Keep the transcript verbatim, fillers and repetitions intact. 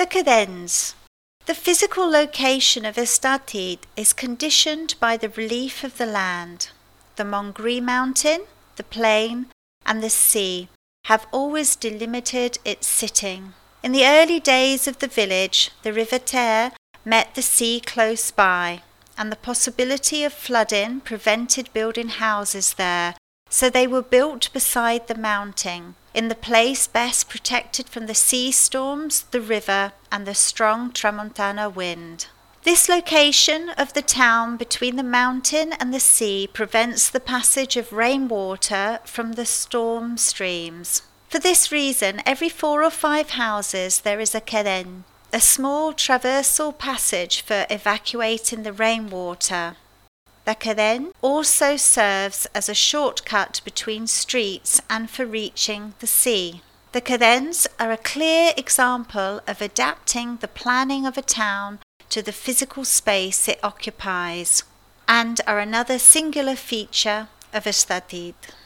The cadens. The physical location of Estathid is conditioned by the relief of the land. The Mongri mountain, the plain, and the sea have always delimited its sitting. In the early days of the village, the river Ter met the sea close by, and the possibility of flooding prevented building houses there, so they were built beside the mountain, in the place best protected from the sea storms, the river, and the strong tramontana wind. This location of the town between the mountain and the sea prevents the passage of rainwater from the storm streams. For this reason, every four or five houses there is a keren, a small traversal passage for evacuating the rainwater. The keren also serves as a shortcut between streets and for reaching the sea. The kerens are a clear example of adapting the planning of a town to the physical space it occupies, and are another singular feature of Estathid.